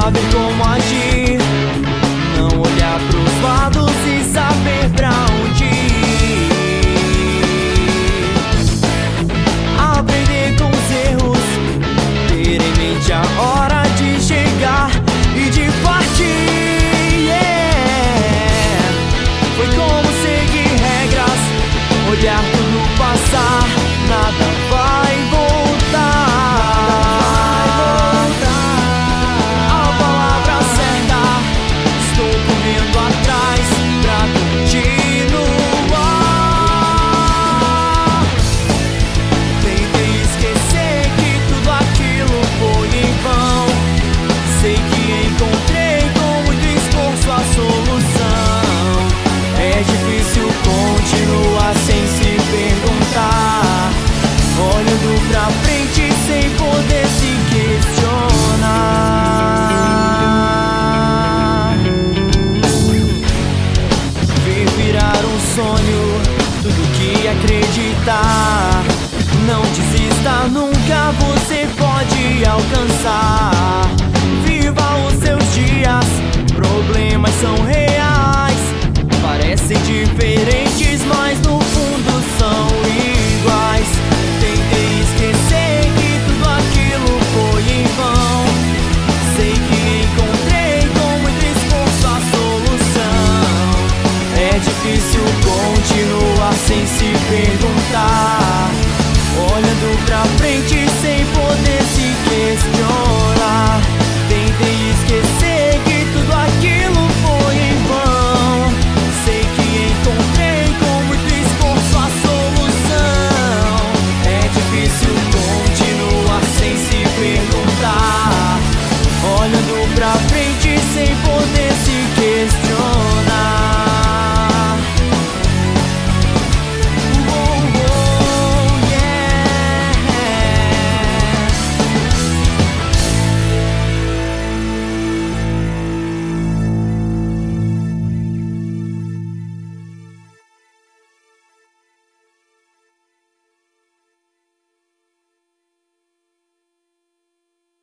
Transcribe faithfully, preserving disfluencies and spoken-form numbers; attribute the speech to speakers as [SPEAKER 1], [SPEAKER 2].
[SPEAKER 1] saber como agir, não olhar pros lados e saber pra onde ir. Aprender com os erros, ter em mente a hora de chegar e de partir, yeah. Foi como seguir regras, olhar tudo passar, nada vai voltar. A palavra certa, estou correndo atrás pra continuar. Tentei esquecer que tudo aquilo foi em vão. Sei que encontrei com muito esforço a solução. É difícil continuar sem se perguntar, olhando pra frente sem poder se questionar. Ver virar um sonho tudo que acreditar. Não desista nunca, você pode alcançar. Viva os seus dias, problemas são reais, parecem diferentes, mas